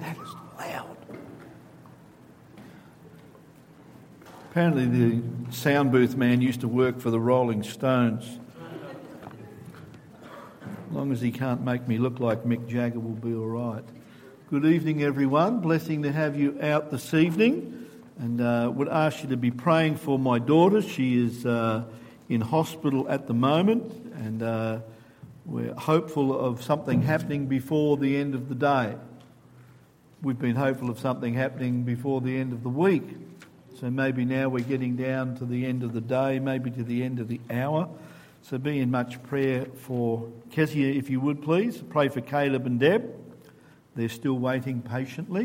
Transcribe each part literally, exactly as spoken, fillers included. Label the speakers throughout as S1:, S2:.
S1: That is loud. Apparently the sound booth man used to work for the Rolling Stones. As long as he can't make me look like Mick Jagger, we'll be all right. Good evening, everyone. Blessing to have you out this evening. And uh, would ask you to be praying for my daughter. She is uh, in hospital at the moment, and uh, we're hopeful of something happening before the end of the day. We've been hopeful of something happening before the end of the week. So maybe now we're getting down to the end of the day, maybe to the end of the hour. So be in much prayer for Kezia, if you would please. Pray for Caleb and Deb. They're still waiting patiently.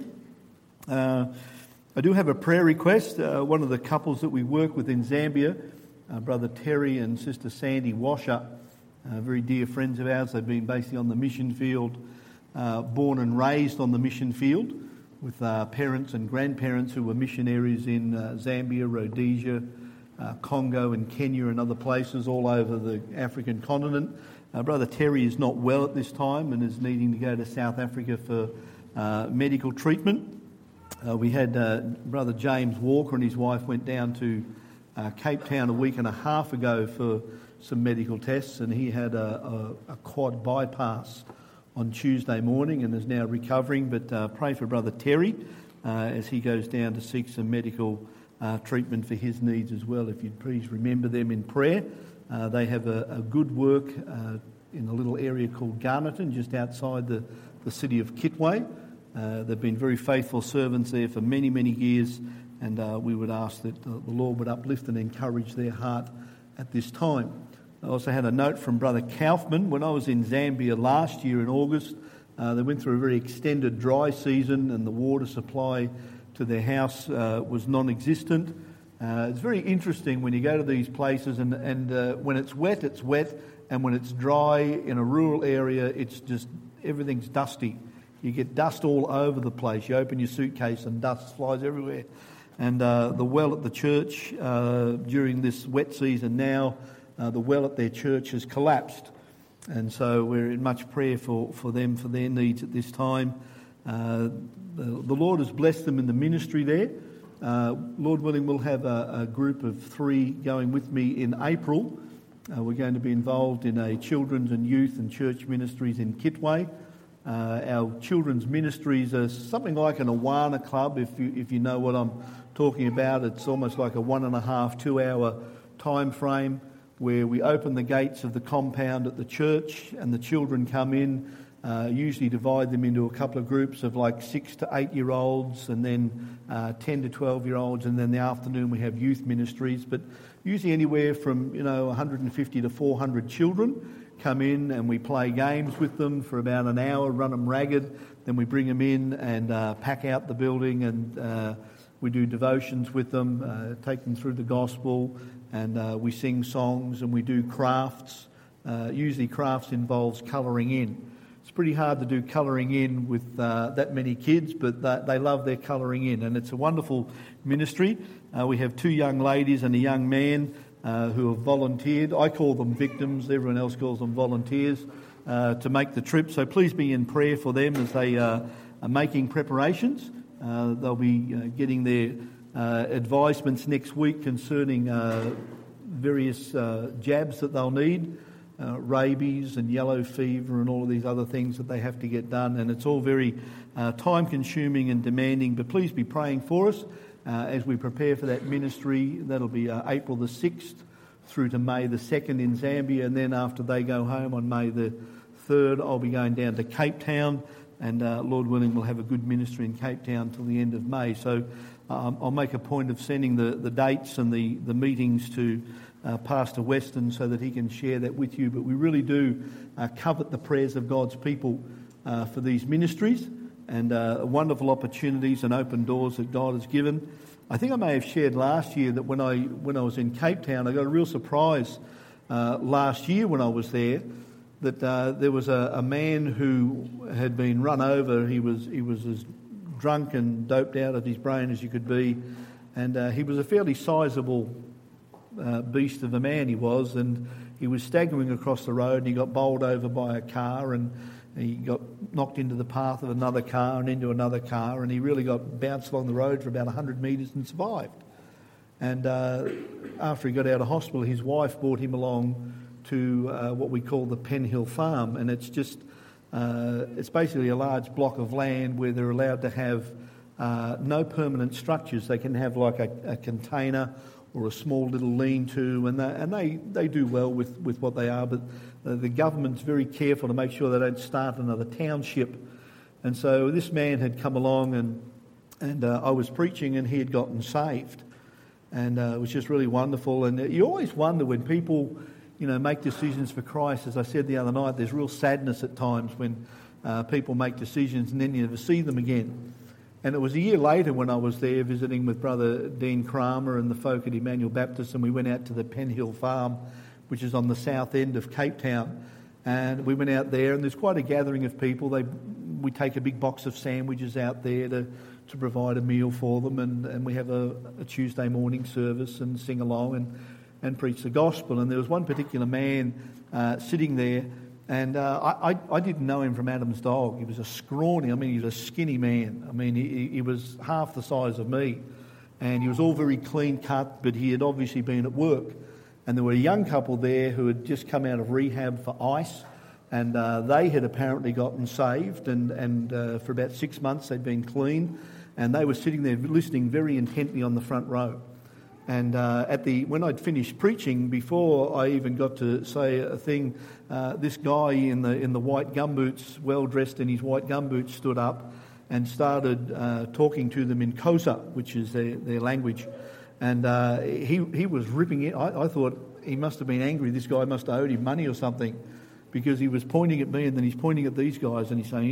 S1: Uh, I do have a prayer request. Uh, one of the couples that we work with in Zambia, uh, Brother Terry and Sister Sandy Washer, uh, very dear friends of ours. They've been basically on the mission field, uh, born and raised on the mission field, with uh, parents and grandparents who were missionaries in uh, Zambia, Rhodesia, uh, Congo and Kenya and other places all over the African continent. Uh, Brother Terry is not well at this time and is needing to go to South Africa for uh, medical treatment. Uh, we had uh, Brother James Walker and his wife went down to uh, Cape Town a week and a half ago for some medical tests, and he had a, a, a quad bypass on Tuesday morning and is now recovering. But uh, pray for Brother Terry uh, as he goes down to seek some medical uh, treatment for his needs as well. If you'd please remember them in prayer. Uh, they have a, a good work uh, in a little area called Garnerton, just outside the, the city of Kitwe. Uh, they've been very faithful servants there for many, many years, and uh, we would ask that uh, the Lord would uplift and encourage their heart at this time. I also had a note from Brother Kaufman. When I was in Zambia last year in August, uh, they went through a very extended dry season and the water supply to their house uh, was non-existent. Uh, it's very interesting when you go to these places and, and uh, when it's wet, it's wet, and when it's dry in a rural area, it's just, everything's dusty. You get dust all over the place. You open your suitcase and dust flies everywhere. And uh, the well at the church uh, during this wet season now, uh, the well at their church has collapsed. And so we're in much prayer for, for them, for their needs at this time. Uh, the, the Lord has blessed them in the ministry there. Uh, Lord willing, we'll have a, a group of three going with me in April. Uh, we're going to be involved in a children's and youth and church ministries in Kitwe. Uh, our children's ministries are something like an Awana club, if you if you know what I'm talking about. It's almost like a one and a half, two hour time frame where we open the gates of the compound at the church and the children come in. Uh, usually divide them into a couple of groups of like six to eight year olds and then uh, ten to twelve year olds, and then in the afternoon we have youth ministries, but usually anywhere from you know one hundred fifty to four hundred children come in, and we play games with them for about an hour, run them ragged, then we bring them in and uh, pack out the building, and uh, we do devotions with them, uh, take them through the gospel, and uh, we sing songs and we do crafts. Uh, usually crafts involves colouring in. It's pretty hard to do colouring in with uh, that many kids, but they, they love their colouring in, and it's a wonderful ministry. Uh, we have two young ladies and a young man uh, who have volunteered. I call them victims, everyone else calls them volunteers, uh, to make the trip. So please be in prayer for them as they uh, are making preparations. Uh, they'll be uh, getting their uh, advisements next week concerning uh, various uh, jabs that they'll need. Uh, rabies and yellow fever and all of these other things that they have to get done, and it's all very uh, time consuming and demanding, but please be praying for us uh, as we prepare for that ministry. That'll be uh, April the sixth through to May the second in Zambia, and then after they go home on May the third I'll be going down to Cape Town, and uh, Lord willing we'll have a good ministry in Cape Town till the end of May. So um, I'll make a point of sending the, the dates and the, the meetings to Uh, Pastor Weston so that he can share that with you. But we really do uh, covet the prayers of God's people uh, for these ministries and uh, wonderful opportunities and open doors that God has given. I think I may have shared last year that when I when I was in Cape Town, I got a real surprise uh, last year when I was there that uh, there was a, a man who had been run over. He was he was as drunk and doped out of his brain as you could be, and uh, he was a fairly sizable Uh, beast of a man he was, and he was staggering across the road and he got bowled over by a car, and he got knocked into the path of another car and into another car, and he really got bounced along the road for about one hundred metres and survived. And uh, after he got out of hospital, his wife brought him along to uh, what we call the Penhill Farm, and it's just uh, it's basically a large block of land where they're allowed to have uh, no permanent structures. They can have like a, a container or a small little lean-to, and they, and they, they do well with, with what they are, but uh, the government's very careful to make sure they don't start another township. And so this man had come along, and and uh, I was preaching, and he had gotten saved. And uh, it was just really wonderful. And you always wonder when people, you know, make decisions for Christ. As I said the other night, there's real sadness at times when uh, people make decisions and then you never see them again. And it was a year later when I was there visiting with Brother Dean Kramer and the folk at Emmanuel Baptist, and we went out to the Penhill Farm, which is on the south end of Cape Town. And we went out there, and there's quite a gathering of people. They, we take a big box of sandwiches out there to, to provide a meal for them, and, and we have a, a Tuesday morning service and sing along and, and preach the gospel. And there was one particular man uh, sitting there, and uh, I, I, I didn't know him from Adam's dog. He was a scrawny, I mean, he was a skinny man. I mean, he, he was half the size of me, and he was all very clean cut, but he had obviously been at work. And there were a young couple there who had just come out of rehab for ice, and uh, they had apparently gotten saved, and, and uh, for about six months they'd been clean, and they were sitting there listening very intently on the front row. And uh, at the when I'd finished preaching, before I even got to say a thing, uh, this guy in the in the white gumboots, well dressed in his white gumboots, stood up and started uh, talking to them in Xhosa, which is their, their language. And uh, he he was ripping it. I, I thought he must have been angry. This guy must have owed him money or something, because he was pointing at me and then he's pointing at these guys and he's saying,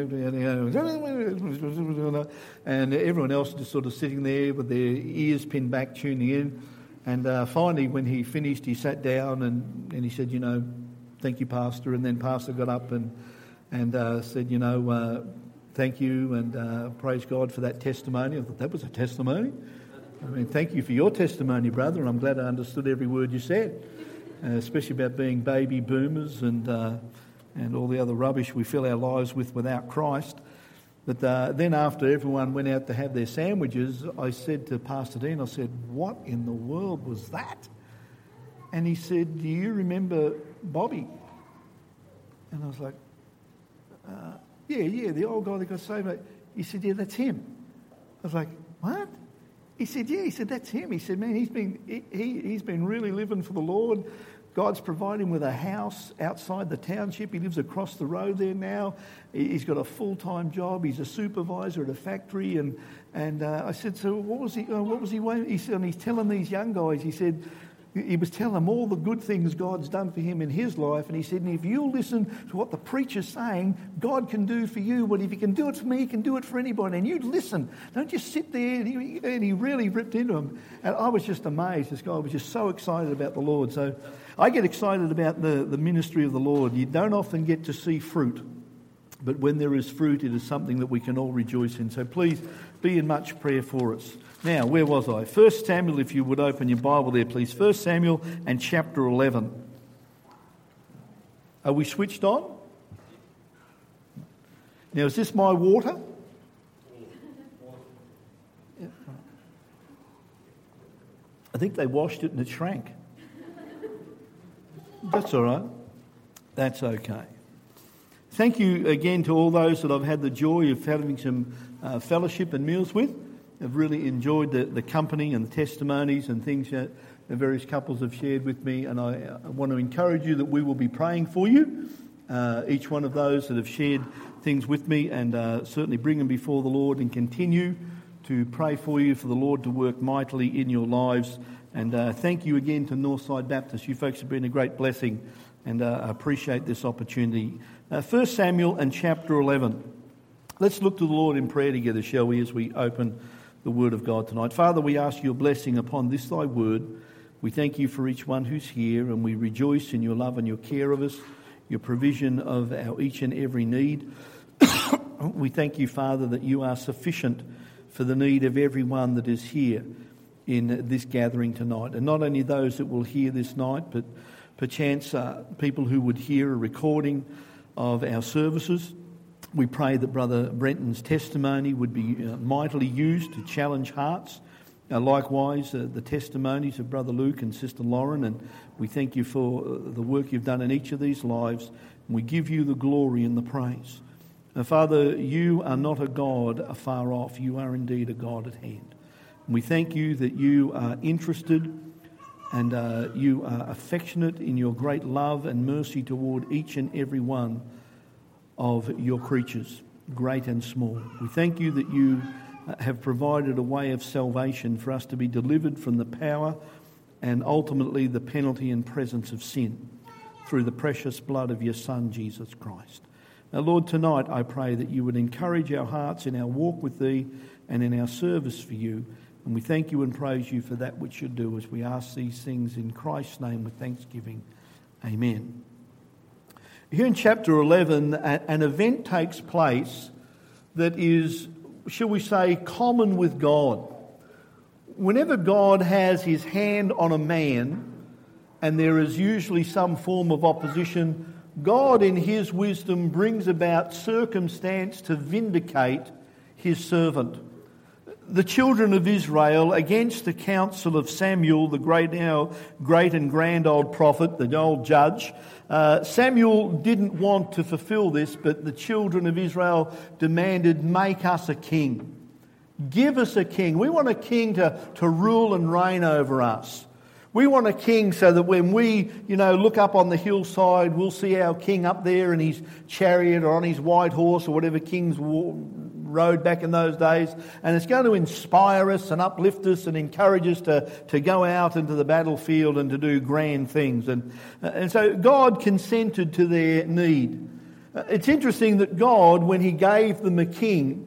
S1: and everyone else just sort of sitting there with their ears pinned back, tuning in. And uh, finally, when he finished, he sat down and, and he said, you know, thank you, Pastor. And then Pastor got up and and uh, said, you know, uh, thank you and uh, praise God for that testimony. I thought, that was a testimony. I mean, thank you for your testimony, brother, and I'm glad I understood every word you said. Uh, especially about being baby boomers and uh, and all the other rubbish we fill our lives with without Christ. But uh, then after everyone went out to have their sandwiches, I said to Pastor Dean, I said, what in the world was that? And he said, do you remember Bobby? And I was like, uh, yeah, yeah, the old guy that got saved. He said, yeah, that's him. I was like, what? He said, yeah, he said, that's him. He said, man, he's been he, he, he's been really living for the Lord. God's provided him with a house outside the township. He lives across the road there now. He's got a full-time job. He's a supervisor at a factory. And and uh, I said, so what was he uh, What was he waiting? He said, and he's telling these young guys, he said, he was telling them all the good things God's done for him in his life. And he said, and if you listen to what the preacher's saying, God can do for you. Well, if he can do it for me, he can do it for anybody. And you listen. Don't just sit there. And he, and he really ripped into him. And I was just amazed. This guy was just so excited about the Lord. So I get excited about the, the ministry of the Lord. You don't often get to see fruit. But when there is fruit, it is something that we can all rejoice in. So please be in much prayer for us. Now, where was I? First Samuel, if you would open your Bible there, please. First Samuel and chapter eleven. Are we switched on? Now, is this my water? Yeah. I think they washed it and it shrank. That's all right. That's okay. Thank you again to all those that I've had the joy of having some uh, fellowship and meals with. I've really enjoyed the, the company and the testimonies and things that the various couples have shared with me, and I, I want to encourage you that we will be praying for you, uh, each one of those that have shared things with me, and uh, certainly bring them before the Lord and continue to pray for you for the Lord to work mightily in your lives. And uh, thank you again to Northside Baptist. You folks have been a great blessing, and uh, I appreciate this opportunity. Uh, First Samuel and chapter eleven. Let's look to the Lord in prayer together, shall we, as we open the word of God tonight. Father, we ask your blessing upon this thy word. We thank you for each one who's here, and we rejoice in your love and your care of us, your provision of our each and every need. We thank you, Father, that you are sufficient for the need of everyone that is here in this gathering tonight. And not only those that will hear this night, but perchance uh, people who would hear a recording of our services. We pray that Brother Brenton's testimony would be uh, mightily used to challenge hearts. Uh, likewise, uh, the testimonies of Brother Luke and Sister Lauren, and we thank you for uh, the work you've done in each of these lives. And we give you the glory and the praise. Uh, Father, you are not a God afar off. You are indeed a God at hand. And we thank you that you are interested and uh, you are affectionate in your great love and mercy toward each and every one of your creatures, great and small. We thank you that you have provided a way of salvation for us to be delivered from the power and ultimately the penalty and presence of sin through the precious blood of your Son, Jesus Christ. Now, Lord, tonight I pray that you would encourage our hearts in our walk with thee and in our service for you. And we thank you and praise you for that which you do as we ask these things in Christ's name with thanksgiving. Amen. Here in chapter eleven, an event takes place that is, shall we say, common with God. Whenever God has his hand on a man, and there is usually some form of opposition, God in his wisdom brings about circumstance to vindicate his servant. The children of Israel, against the counsel of Samuel, the great now great and grand old prophet, the old judge, uh, Samuel didn't want to fulfill this, but the children of Israel demanded, make us a king. Give us a king. We want a king to, to rule and reign over us. We want a king so that when we, you know, look up on the hillside, we'll see our king up there in his chariot or on his white horse or whatever kings rode back in those days. And it's going to inspire us and uplift us and encourage us to, to go out into the battlefield and to do grand things. And, and so God consented to their need. It's interesting that God, when he gave them a king,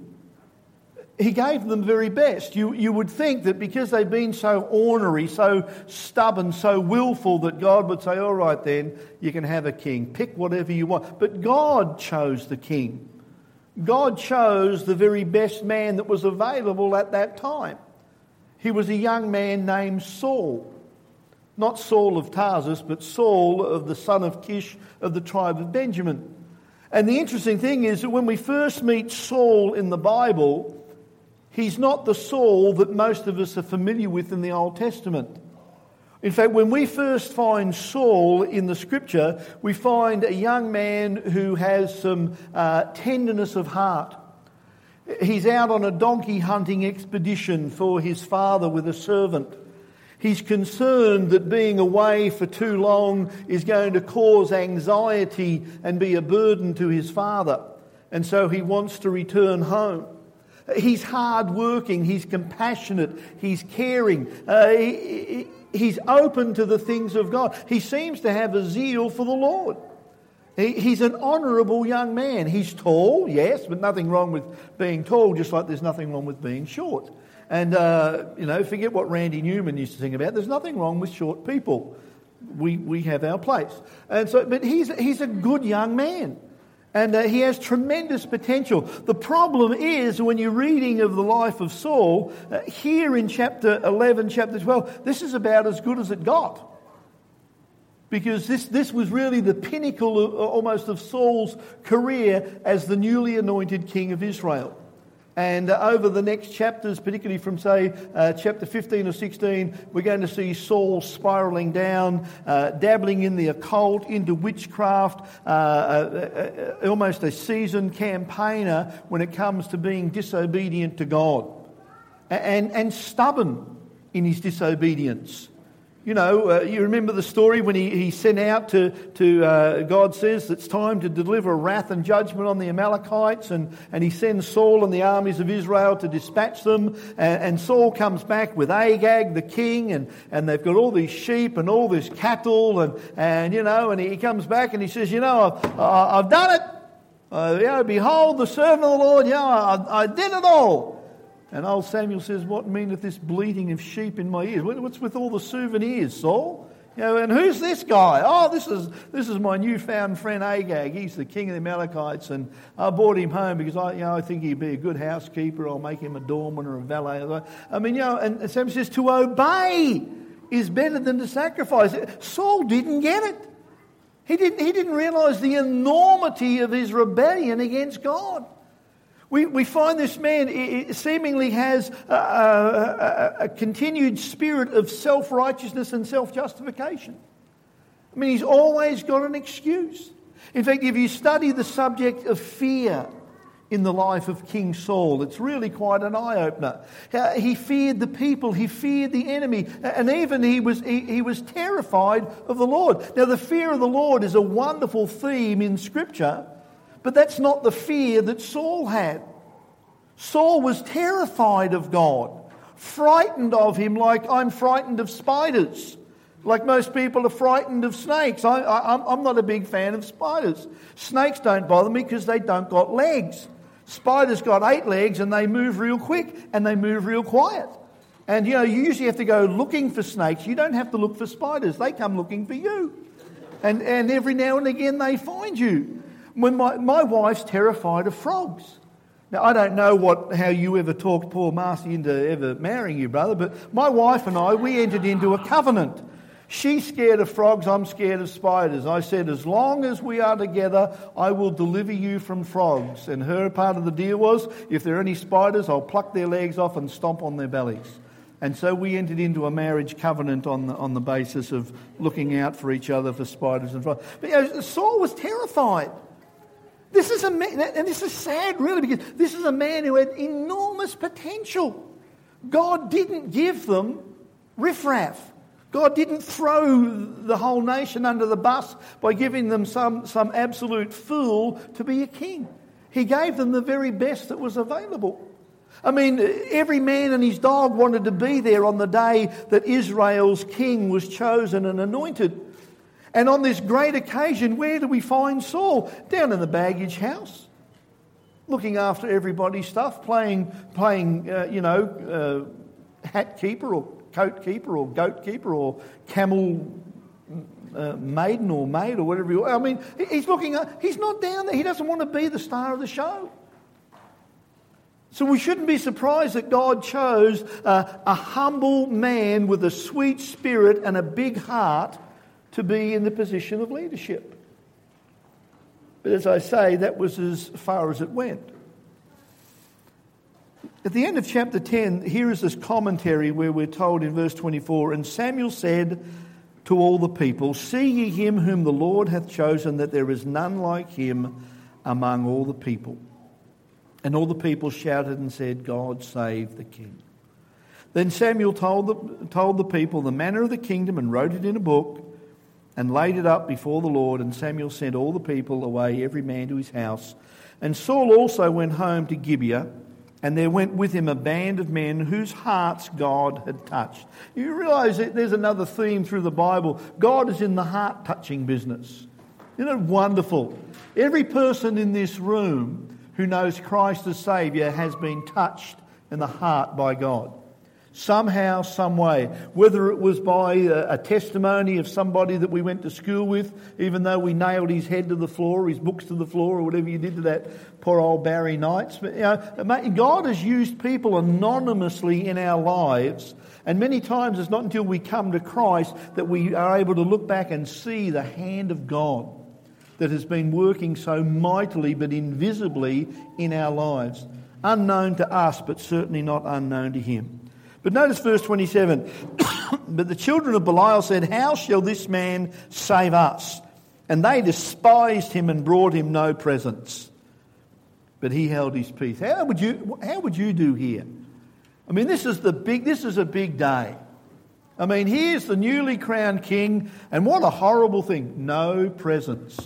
S1: he gave them the very best. You, you would think that because they've been so ornery, so stubborn, so willful, that God would say, all right then, you can have a king. Pick whatever you want. But God chose the king. God chose the very best man that was available at that time. He was a young man named Saul. Not Saul of Tarsus, but Saul of the son of Kish of the tribe of Benjamin. And the interesting thing is that when we first meet Saul in the Bible, he's not the Saul that most of us are familiar with in the Old Testament. In fact, when we first find Saul in the Scripture, we find a young man who has some uh, tenderness of heart. He's out on a donkey hunting expedition for his father with a servant. He's concerned that being away for too long is going to cause anxiety and be a burden to his father. And so he wants to return home. He's hard-working, he's compassionate, he's caring, uh, he, he's open to the things of God. He seems to have a zeal for the Lord. He, he's an honourable young man. He's tall, yes, but nothing wrong with being tall, just like there's nothing wrong with being short. And, uh, you know, forget what Randy Newman used to sing about. There's nothing wrong with short people. We we have our place. And so, but he's he's a good young man. And uh, he has tremendous potential. The problem is, when you're reading of the life of Saul, uh, here in chapter eleven, chapter twelve, this is about as good as it got. Because this, this was really the pinnacle of, almost of Saul's career as the newly anointed king of Israel. And uh, over the next chapters, particularly from, say, uh, chapter fifteen or sixteen, we're going to see Saul spiralling down, uh, dabbling in the occult, into witchcraft, uh, uh, uh, almost a seasoned campaigner when it comes to being disobedient to God. And, and stubborn in his disobedience. You know, uh, you remember the story when he, he sent out to, to uh, God says it's time to deliver wrath and judgment on the Amalekites, and, and he sends Saul and the armies of Israel to dispatch them, and, and Saul comes back with Agag, the king, and, and they've got all these sheep and all this cattle, and, and you know, and he comes back and he says, you know, I've, I've done it. Uh, you know, behold, the servant of the Lord, you know, I, I did it all. And old Samuel says, what meaneth this bleating of sheep in my ears? What's with all the souvenirs, Saul? You know, and who's this guy? Oh, this is this is my newfound friend Agag. He's the king of the Amalekites, and I brought him home because I, you know, I think he'd be a good housekeeper. I'll make him a doorman or a valet. I mean, you know, and Samuel says to obey is better than to sacrifice. Saul didn't get it. He didn't, he didn't realise the enormity of his rebellion against God. We, we find this man seemingly has a, a, a continued spirit of self-righteousness and self-justification. I mean, he's always got an excuse. In fact, if you study the subject of fear in the life of King Saul, it's really quite an eye-opener. He feared the people, he feared the enemy, and even he was he, he was terrified of the Lord. Now, the fear of the Lord is a wonderful theme in Scripture, but that's not the fear that Saul had. Saul was terrified of God, frightened of him like I'm frightened of spiders. Like most people are frightened of snakes. I, I, I'm not a big fan of spiders. Snakes don't bother me because they don't got legs. Spiders got eight legs and they move real quick and they move real quiet. And, you know, you usually have to go looking for snakes. You don't have to look for spiders. They come looking for you. And and every now and again they find you. When my, my wife's terrified of frogs. Now, I don't know what how you ever talked poor Marcy into ever marrying you, brother, but my wife and I, we entered into a covenant. She's scared of frogs, I'm scared of spiders. I said, as long as we are together, I will deliver you from frogs. And her part of the deal was, if there are any spiders, I'll pluck their legs off and stomp on their bellies. And so we entered into a marriage covenant on the, on the basis of looking out for each other for spiders and frogs. But you know, Saul was terrified. This is a man, and this is sad really, because this is a man who had enormous potential. God didn't give them riffraff. God didn't throw the whole nation under the bus by giving them some, some absolute fool to be a king. He gave them the very best that was available. I mean, every man and his dog wanted to be there on the day that Israel's king was chosen and anointed. And on this great occasion, where do we find Saul? Down in the baggage house, looking after everybody's stuff, playing, playing, uh, you know, uh, hat keeper or coat keeper or goat keeper or camel uh, maiden or maid or whatever you I mean, he's looking up, he's not down there. He doesn't want to be the star of the show. So we shouldn't be surprised that God chose uh, a humble man with a sweet spirit and a big heart to be in the position of leadership. But as I say, that was as far as it went. At the end of chapter ten, here is this commentary where we're told in verse twenty-four, and Samuel said to all the people, see ye him whom the Lord hath chosen, that there is none like him among all the people. And all the people shouted and said, God save the king. Then Samuel told the, told the people the manner of the kingdom and wrote it in a book and laid it up before the Lord. And Samuel sent all the people away, every man to his house. And Saul also went home to Gibeah, and there went with him a band of men whose hearts God had touched. You realise that there's another theme through the Bible. God is in the heart-touching business. Isn't it wonderful? Every person in this room who knows Christ as Saviour has been touched in the heart by God. Somehow, some way. Whether it was by a, a testimony of somebody that we went to school with, even though we nailed his head to the floor, his books to the floor, or whatever you did to that poor old Barry Knights. But, you know, God has used people anonymously in our lives, and many times it's not until we come to Christ that we are able to look back and see the hand of God that has been working so mightily but invisibly in our lives. Unknown to us, but certainly not unknown to him. But notice verse twenty-seven. But the children of Belial said, how shall this man save us? And they despised him and brought him no presents. But he held his peace. How would you, how would you do here? I mean, this is the big, this is a big day. I mean, here's the newly crowned king, and what a horrible thing. No presents.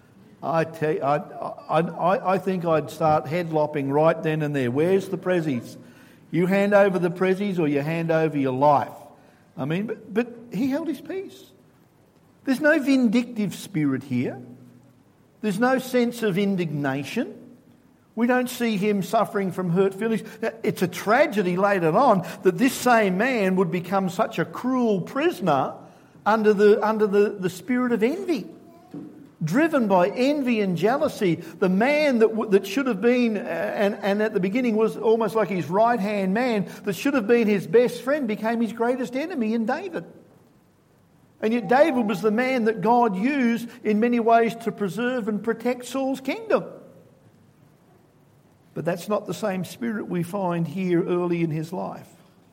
S1: I tell you, I, I, I, I think I'd start headlopping right then and there. Where's the prezzies? You hand over the prezzies or you hand over your life. I mean, but, but he held his peace. There's no vindictive spirit here. There's no sense of indignation. We don't see him suffering from hurt feelings. It's a tragedy later on that this same man would become such a cruel prisoner under the, under the, the spirit of envy. Driven by envy and jealousy, the man that that should have been, and, and at the beginning was almost like his right-hand man, that should have been his best friend, became his greatest enemy in David. And yet David was the man that God used in many ways to preserve and protect Saul's kingdom. But that's not the same spirit we find here early in his life.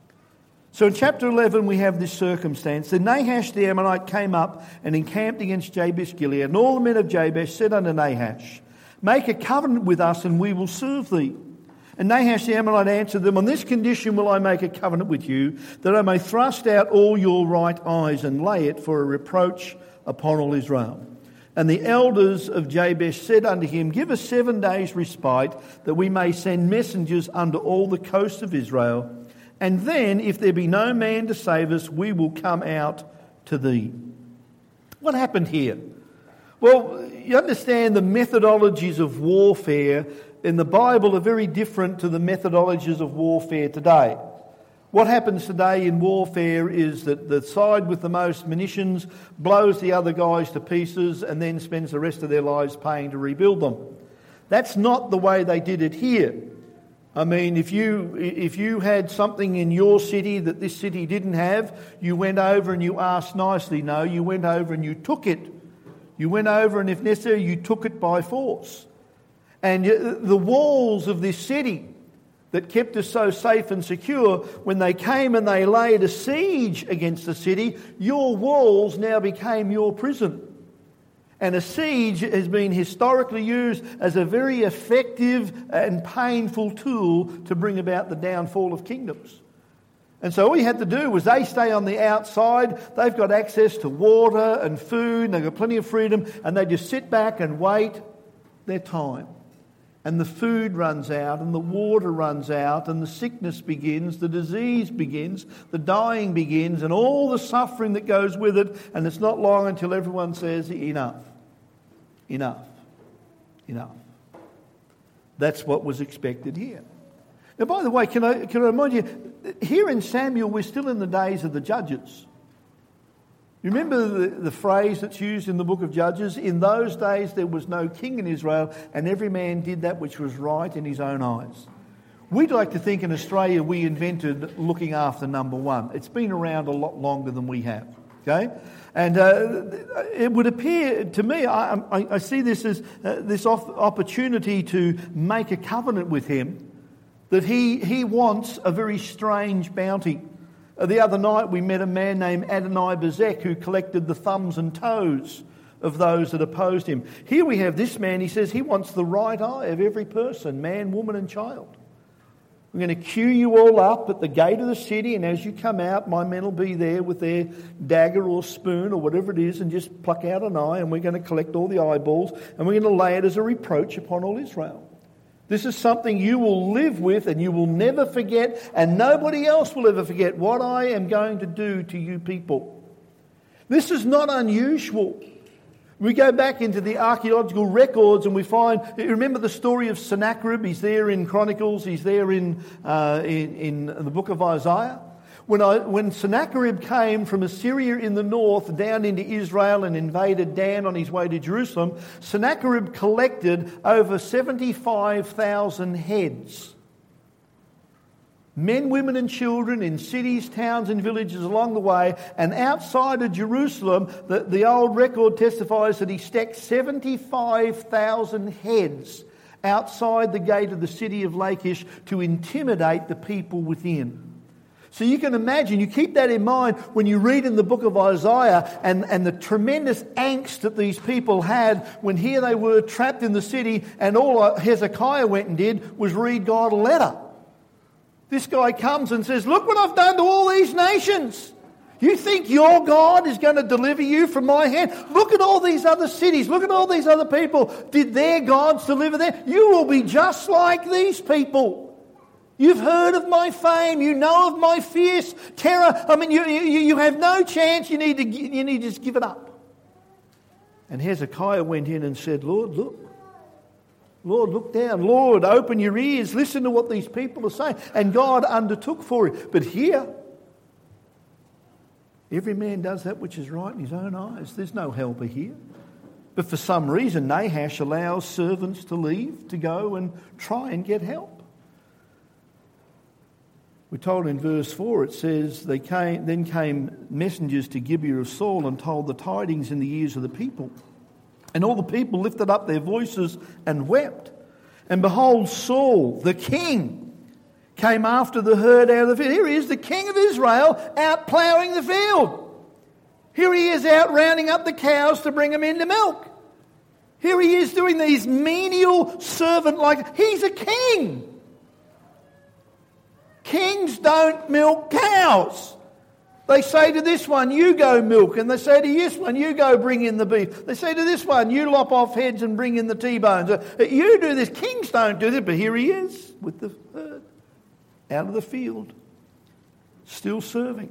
S1: So in chapter eleven we have this circumstance. Then Nahash the Ammonite came up and encamped against Jabesh Gilead. And all the men of Jabesh said unto Nahash, Make a covenant with us and we will serve thee. And Nahash the Ammonite answered them, On this condition will I make a covenant with you, that I may thrust out all your right eyes and lay it for a reproach upon all Israel. And the elders of Jabesh said unto him, Give us seven days' respite, that we may send messengers unto all the coasts of Israel. And then, if there be no man to save us, we will come out to thee. What happened here? Well, you understand the methodologies of warfare in the Bible are very different to the methodologies of warfare today. What happens today in warfare is that the side with the most munitions blows the other guys to pieces and then spends the rest of their lives paying to rebuild them. That's not the way they did it here. I mean, if you if you had something in your city that this city didn't have, you went over and you asked nicely. No, you went over and you took it. You went over and if necessary, you took it by force. And the walls of this city that kept us so safe and secure, when they came and they laid a siege against the city, your walls now became your prison. And a siege has been historically used as a very effective and painful tool to bring about the downfall of kingdoms. And so all you had to do was they stay on the outside, they've got access to water and food, they've got plenty of freedom, and they just sit back and wait their time. And the food runs out, and the water runs out, and the sickness begins, the disease begins, the dying begins, and all the suffering that goes with it. And it's not long until everyone says, enough, enough, enough. That's what was expected here. Now, by the way, can I, can I remind you, here in Samuel, we're still in the days of the judges. You remember the, the phrase that's used in the book of Judges? In those days there was no king in Israel, and every man did that which was right in his own eyes. We'd like to think in Australia we invented looking after number one. It's been around a lot longer than we have. Okay? And uh, it would appear to me, I, I, I see this as uh, this opportunity to make a covenant with him, that he, he wants a very strange bounty. The other night we met a man named Adonai Bezek who collected the thumbs and toes of those that opposed him. Here we have this man, he says he wants the right eye of every person, man, woman and child. We're going to queue you all up at the gate of the city, and as you come out, my men will be there with their dagger or spoon or whatever it is and just pluck out an eye, and we're going to collect all the eyeballs and we're going to lay it as a reproach upon all Israel. This is something you will live with and you will never forget, and nobody else will ever forget what I am going to do to you people. This is not unusual. We go back into the archaeological records and we find, remember the story of Sennacherib? He's there in Chronicles, he's there in, uh, in, in the book of Isaiah. When, I, when Sennacherib came from Assyria in the north down into Israel and invaded Dan on his way to Jerusalem, Sennacherib collected over seventy-five thousand heads. Men, women and children in cities, towns and villages along the way. And outside of Jerusalem, the, the old record testifies that he stacked seventy-five thousand heads outside the gate of the city of Lachish to intimidate the people within. So you can imagine, you keep that in mind when you read in the book of Isaiah and, and the tremendous angst that these people had when here they were trapped in the city, and all Hezekiah went and did was read God a letter. This guy comes and says, look what I've done to all these nations. You think your God is going to deliver you from my hand? Look at all these other cities. Look at all these other people. Did their gods deliver them? You will be just like these people. You've heard of my fame. You know of my fierce terror. I mean, you, you, you have no chance. You need to you need to just give it up. And Hezekiah went in and said, Lord, look. Lord, look down. Lord, open your ears. Listen to what these people are saying. And God undertook for it. But here, every man does that which is right in his own eyes. There's no helper here. But for some reason, Nahash allows servants to leave to go and try and get help. We're told in verse four, it says, they came, then came messengers to Gibeah of Saul and told the tidings in the ears of the people. And all the people lifted up their voices and wept. And behold, Saul, the king, came after the herd out of the field. Here he is, the king of Israel, out ploughing the field. Here he is out rounding up the cows to bring them in to milk. Here he is doing these menial servant-like... He's a king. Kings don't milk cows. They say to this one, you go milk. And they say to this one, you go bring in the beef. They say to this one, you lop off heads and bring in the T-bones. You do this. Kings don't do this. But here he is with the herd out of the field, still serving.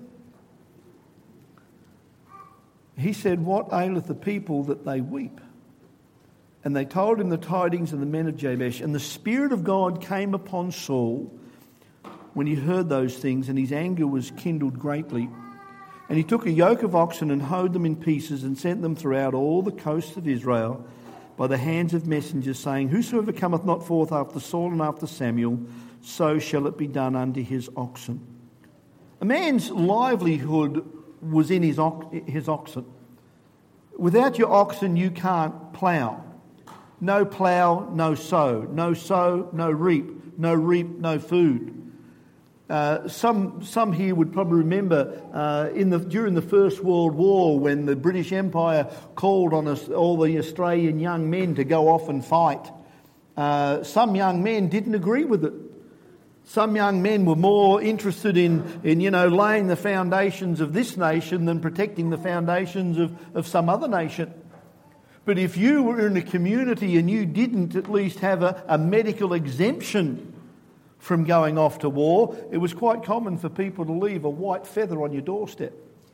S1: He said, what aileth the people that they weep? And they told him the tidings of the men of Jabesh. And the Spirit of God came upon Saul when he heard those things, and his anger was kindled greatly. And he took a yoke of oxen and hoed them in pieces and sent them throughout all the coasts of Israel by the hands of messengers, saying, whosoever cometh not forth after Saul and after Samuel, so shall it be done unto his oxen. A man's livelihood was in his, ox- his oxen. Without your oxen, you can't plough. No plough, no sow. No sow, no reap. No reap, no food. Uh, some some here would probably remember uh, in the during the First World War when the British Empire called on us, all the Australian young men to go off and fight. Uh, some young men didn't agree with it. Some young men were more interested in, in you know, laying the foundations of this nation than protecting the foundations of, of some other nation. But if you were in a community and you didn't at least have a, a medical exemption from going off to war, it was quite common for people to leave a white feather on your doorstep.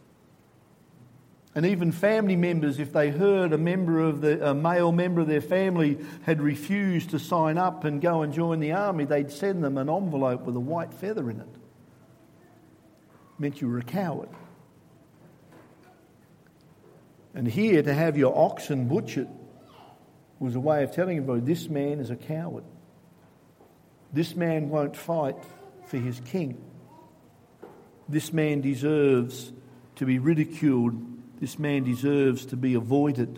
S1: And even family members, if they heard a member of the a male member of their family had refused to sign up and go and join the army, they'd send them an envelope with a white feather in it. It meant you were a coward. And here, to have your oxen butchered was a way of telling everybody, this man is a coward. This man won't fight for his king. This man deserves to be ridiculed. This man deserves to be avoided.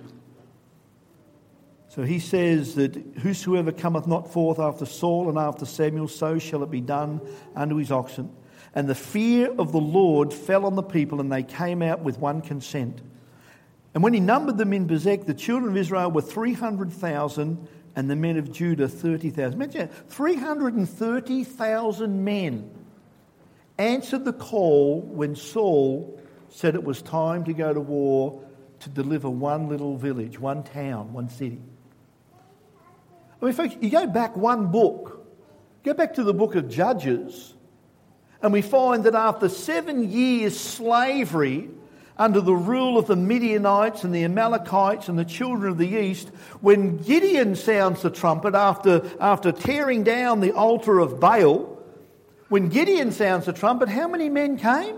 S1: So he says that whosoever cometh not forth after Saul and after Samuel, so shall it be done unto his oxen. And the fear of the Lord fell on the people, and they came out with one consent. And when he numbered them in Bezek, the children of Israel were three hundred thousand, and the men of Judah thirty thousand. Imagine that, three hundred thirty thousand men answered the call when Saul said it was time to go to war to deliver one little village, one town, one city. I mean, folks, you go back one book, go back to the book of Judges, and we find that after seven years slavery under the rule of the Midianites and the Amalekites and the children of the east, when Gideon sounds the trumpet after, after tearing down the altar of Baal, when Gideon sounds the trumpet, how many men came?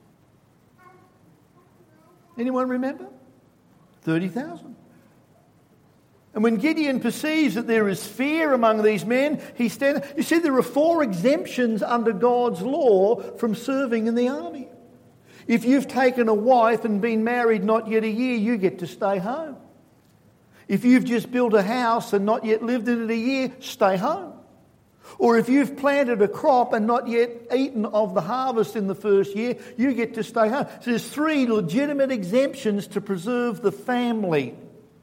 S1: Anyone remember? thirty thousand. And when Gideon perceives that there is fear among these men, he stands. You see, there are four exemptions under God's law from serving in the army. If you've taken a wife and been married not yet a year, you get to stay home. If you've just built a house and not yet lived in it a year, stay home. Or if you've planted a crop and not yet eaten of the harvest in the first year, you get to stay home. So there's three legitimate exemptions to preserve the family.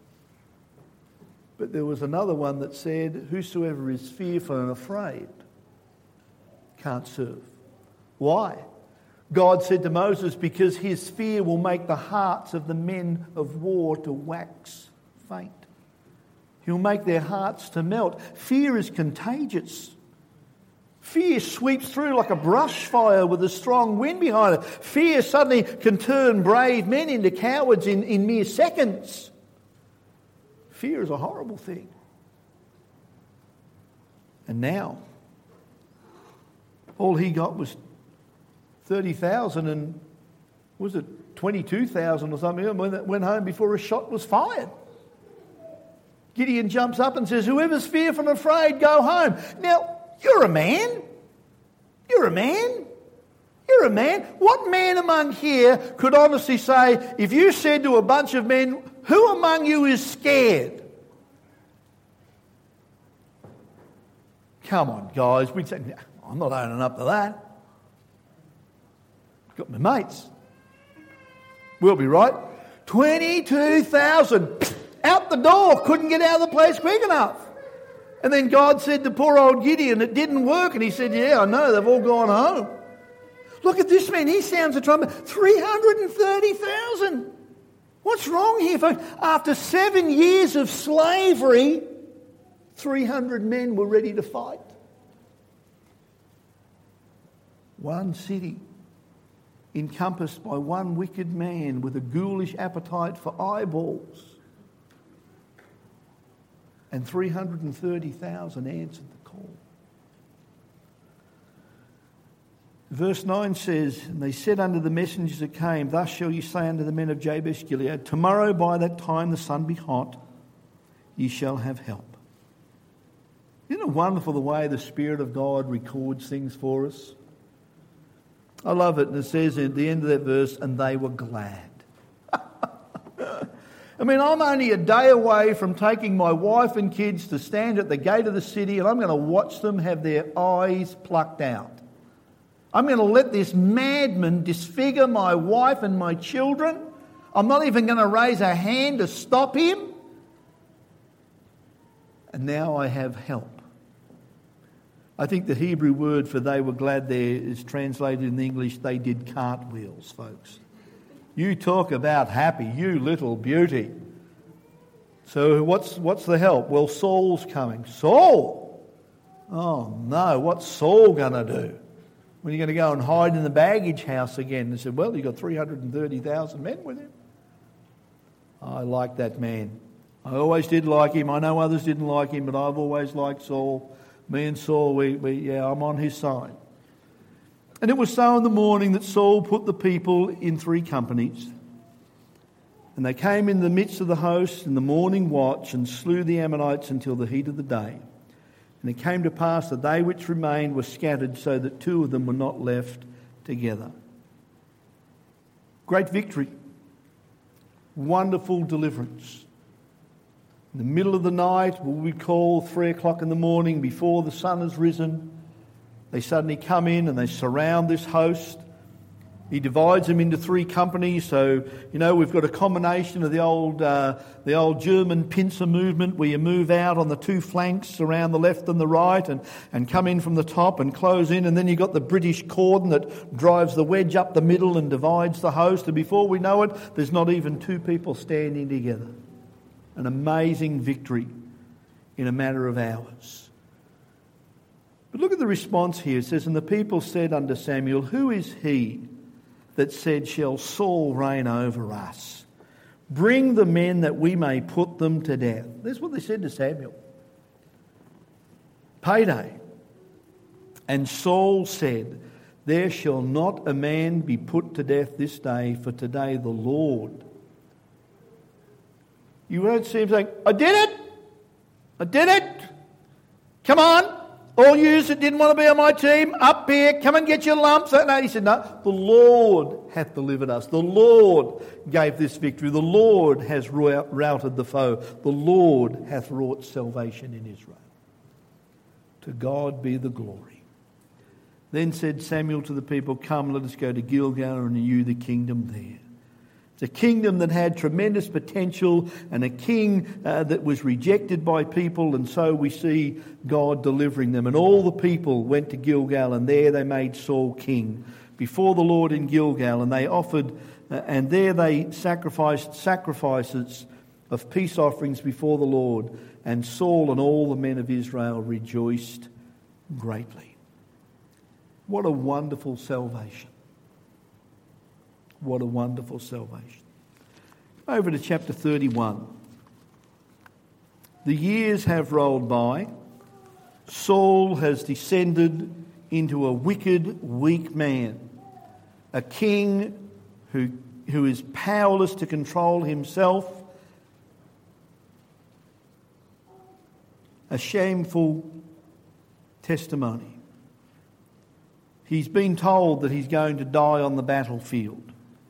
S1: But there was another one that said, whosoever is fearful and afraid can't serve. Why? God said to Moses, because his fear will make the hearts of the men of war to wax faint. He'll make their hearts to melt. Fear is contagious. Fear sweeps through like a brush fire with a strong wind behind it. Fear suddenly can turn brave men into cowards in, in mere seconds. Fear is a horrible thing. And now, all he got was thirty thousand, and was it twenty-two thousand or something, when went home before a shot was fired. Gideon jumps up and says, whoever's fearful and afraid, go home. Now, you're a man. You're a man. a man? What man among here could honestly say, if you said to a bunch of men, who among you is scared? Come on, guys. We'd say, I'm not owning up to that. Got my mates. We'll be right. twenty-two thousand out the door. Couldn't get out of the place quick enough. And then God said to poor old Gideon, it didn't work. And he said, yeah, I know. They've all gone home. Look at this man. He sounds a trumpet. three hundred thirty thousand. What's wrong here, folks? After seven years of slavery, three hundred men were ready to fight. One city encompassed by one wicked man with a ghoulish appetite for eyeballs. And three hundred thirty thousand answered the call. Verse nine says, and they said unto the messengers that came, thus shall ye say unto the men of Jabesh Gilead, tomorrow by that time the sun be hot, ye shall have help. Isn't it wonderful the way the Spirit of God records things for us? I love it. And it says at the end of that verse, and they were glad. I mean, I'm only a day away from taking my wife and kids to stand at the gate of the city, and I'm going to watch them have their eyes plucked out. I'm going to let this madman disfigure my wife and my children. I'm not even going to raise a hand to stop him. And now I have help. I think the Hebrew word for they were glad there is translated in English, they did cartwheels, folks. You talk about happy, you little beauty. So what's what's the help? Well, Saul's coming. Saul? Oh no, what's Saul going to do? When are you going to go and hide in the baggage house again? They said, well, you've got three hundred thirty thousand men with him. I like that man. I always did like him. I know others didn't like him, but I've always liked Saul. Me and Saul, we, we yeah, I'm on his side. And it was so in the morning that Saul put the people in three companies. And they came in the midst of the host in the morning watch and slew the Ammonites until the heat of the day. And it came to pass that they which remained were scattered so that two of them were not left together. Great victory. Wonderful deliverance. In the middle of the night, what we call three o'clock in the morning before the sun has risen, they suddenly come in and they surround this host. He divides them into three companies. So, you know, we've got a combination of the old uh, the old German pincer movement where you move out on the two flanks around the left and the right and, and come in from the top and close in. And then you've got the British cordon that drives the wedge up the middle and divides the host. And before we know it, there's not even two people standing together. An amazing victory in a matter of hours. But look at the response here. It says, and the people said unto Samuel, who is he that said, shall Saul reign over us? Bring the men that we may put them to death. That's what they said to Samuel. Payday. And Saul said, there shall not a man be put to death this day, for today the Lord. You won't see him saying, I did it! I did it! Come on! All yous that didn't want to be on my team, up here, come and get your lumps. No, he said, no, the Lord hath delivered us. The Lord gave this victory. The Lord has routed the foe. The Lord hath wrought salvation in Israel. To God be the glory. Then said Samuel to the people, come, let us go to Gilgal and renew the kingdom there. It's a kingdom that had tremendous potential and a king uh, that was rejected by people, and so we see God delivering them. And all the people went to Gilgal, and there they made Saul king before the Lord in Gilgal, and they offered, uh, and there they sacrificed sacrifices of peace offerings before the Lord. And Saul and all the men of Israel rejoiced greatly. What a wonderful salvation. What a wonderful salvation. Over to chapter thirty-one. The years have rolled by. Saul has descended into a wicked, weak man. A king who, who is powerless to control himself. A shameful testimony. He's been told that he's going to die on the battlefield.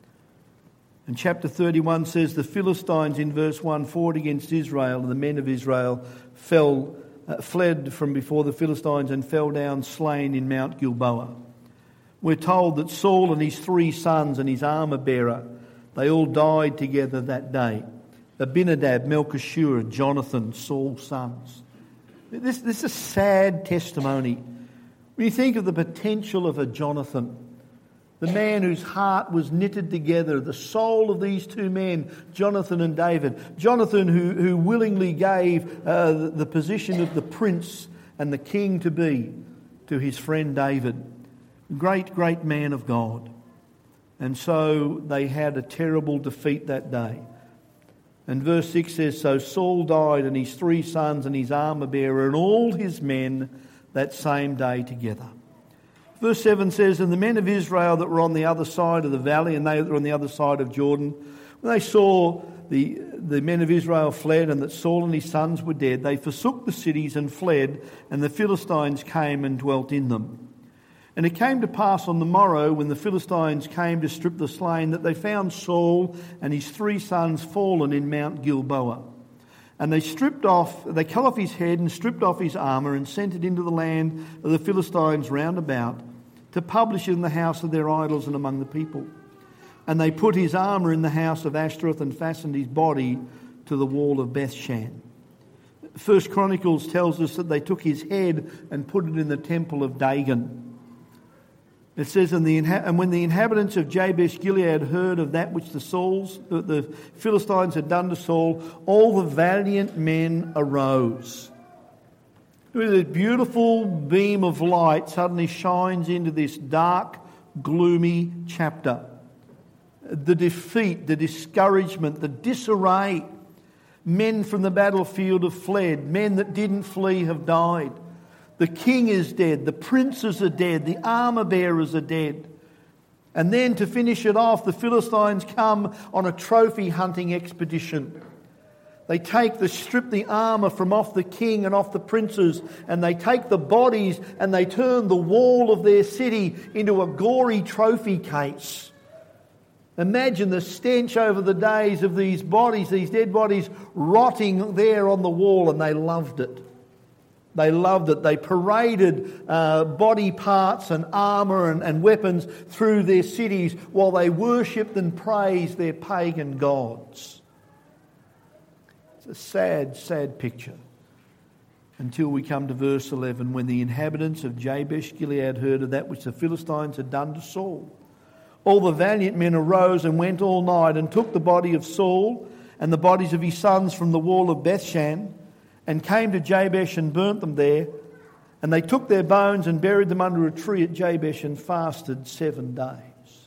S1: And chapter thirty-one says, the Philistines in verse one fought against Israel, and the men of Israel fell, uh, fled from before the Philistines and fell down slain in Mount Gilboa. We're told that Saul and his three sons and his armour bearer, they all died together that day. Abinadab, Melchishua, Jonathan, Saul's sons. This, this is a sad testimony. When you think of the potential of a Jonathan, the man whose heart was knitted together, the soul of these two men, Jonathan and David. Jonathan who, who willingly gave uh, the, the position of the prince and the king to be to his friend David. Great, great man of God. And so they had a terrible defeat that day. And verse six says, so Saul died and his three sons and his armour bearer and all his men that same day together. Verse seven says, and the men of Israel that were on the other side of the valley, and they that were on the other side of Jordan, when they saw the, the men of Israel fled and that Saul and his sons were dead, they forsook the cities and fled, and the Philistines came and dwelt in them. And it came to pass on the morrow, when the Philistines came to strip the slain, that they found Saul and his three sons fallen in Mount Gilboa. And they stripped off, they cut off his head and stripped off his armour and sent it into the land of the Philistines round about, to publish it in the house of their idols and among the people. And they put his armour in the house of Ashtoreth and fastened his body to the wall of Bethshan. First Chronicles tells us that they took his head and put it in the temple of Dagon. It says, and, the, and when the inhabitants of Jabesh-Gilead heard of that which the Sauls, the, the Philistines had done to Saul, all the valiant men arose. This beautiful beam of light suddenly shines into this dark, gloomy chapter. The defeat, the discouragement, the disarray. Men from the battlefield have fled. Men that didn't flee have died. The king is dead. The princes are dead. The armour bearers are dead. And then to finish it off, the Philistines come on a trophy hunting expedition. They take the strip the armour from off the king and off the princes, and they take the bodies and they turn the wall of their city into a gory trophy case. Imagine the stench over the days of these bodies, these dead bodies rotting there on the wall, and they loved it. They loved it. They paraded uh, body parts and armour and, and weapons through their cities while they worshipped and praised their pagan gods. It's a sad, sad picture. Until we come to verse eleven, when the inhabitants of Jabesh-Gilead heard of that which the Philistines had done to Saul. All the valiant men arose and went all night and took the body of Saul and the bodies of his sons from the wall of Bethshan, and came to Jabesh and burnt them there. And they took their bones and buried them under a tree at Jabesh and fasted seven days.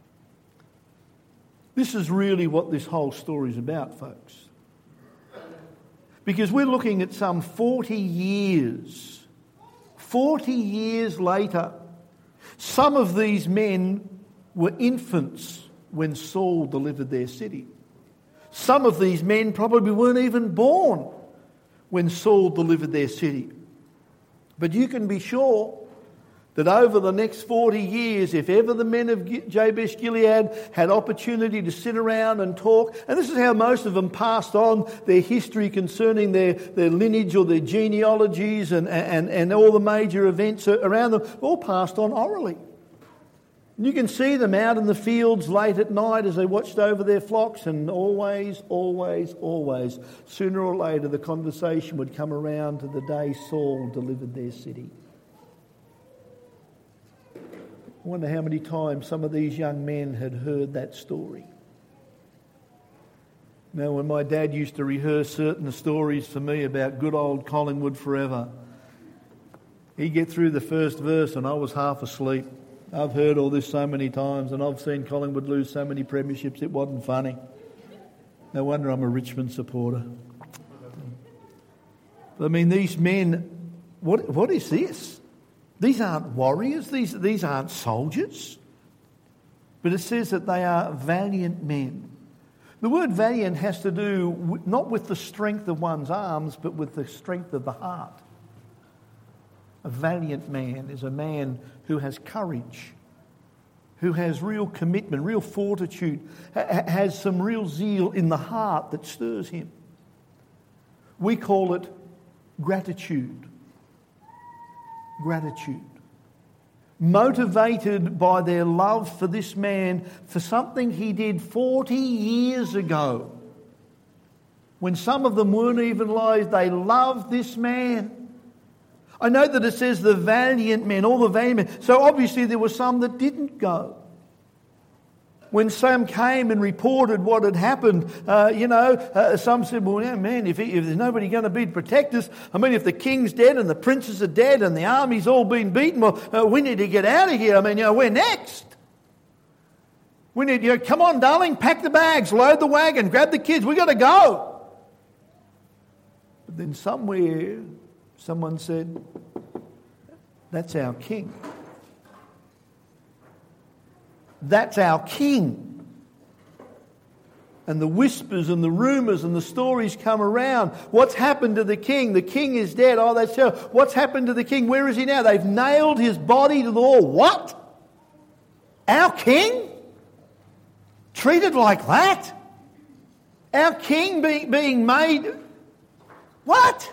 S1: This is really what this whole story is about, folks. Because we're looking at some forty years. forty years later. Some of these men were infants when Saul delivered their city. Some of these men probably weren't even born when Saul delivered their city. But you can be sure that over the next forty years, if ever the men of Jabesh-Gilead had opportunity to sit around and talk, and this is how most of them passed on their history concerning their, their lineage or their genealogies and, and, and all the major events around them, all passed on orally. You can see them out in the fields late at night as they watched over their flocks, and always, always, always, sooner or later the conversation would come around to the day Saul delivered their city. I wonder how many times some of these young men had heard that story. Now, when my dad used to rehearse certain stories for me about good old Collingwood forever, he'd get through the first verse and I was half asleep. I've heard all this so many times, and I've seen Collingwood lose so many premierships, it wasn't funny. No wonder I'm a Richmond supporter. I mean, these men, what what is this? These aren't warriors, these, these aren't soldiers. But it says that they are valiant men. The word valiant has to do with, not with the strength of one's arms, but with the strength of the heart. A valiant man is a man who has courage, who has real commitment, real fortitude, ha- has some real zeal in the heart that stirs him. We call it gratitude. Gratitude. Motivated by their love for this man, for something he did forty years ago. When some of them weren't even alive, they loved this man. I know that it says the valiant men, all the valiant men. So obviously there were some that didn't go. When Sam came and reported what had happened, uh, you know, uh, some said, well, yeah, man, if, if there's nobody going to be to protect us, I mean, if the king's dead and the princes are dead and the army's all been beaten, well, uh, we need to get out of here. I mean, you know, we're next. We need, you know, come on, darling, pack the bags, load the wagon, grab the kids, we got to go. But then somewhere, someone said, that's our king. That's our king. And the whispers and the rumours and the stories come around. What's happened to the king? The king is dead. Oh, that's so. What's happened to the king? Where is he now? They've nailed his body to the wall. What? Our king? Treated like that? Our king being, being made... What?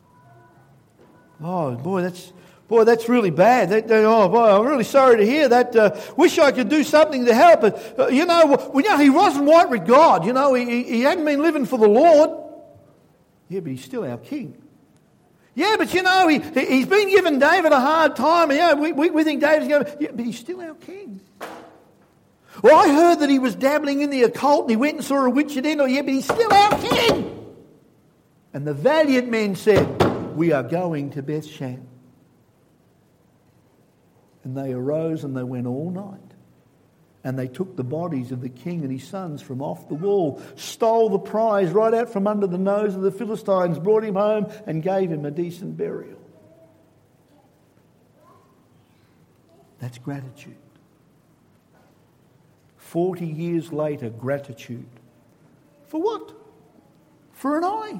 S1: Oh, boy, that's... Boy, that's really bad. That, that, oh, boy, I'm really sorry to hear that. Uh, wish I could do something to help. But, uh, you know, well, you know, he wasn't right with God. You know, he, he hadn't been living for the Lord. Yeah, but he's still our king. Yeah, but, you know, he, he's been giving David a hard time. And, you know, we, we, we think David's going to... Yeah, but he's still our king. Well, I heard that he was dabbling in the occult and he went and saw a witch at Endor. Yeah, but he's still our king. And the valiant men said, we are going to Bethshan. And they arose and they went all night. And they took the bodies of the king and his sons from off the wall, stole the prize right out from under the nose of the Philistines, brought him home and gave him a decent burial. That's gratitude. Forty years later, gratitude. For what? For an eye.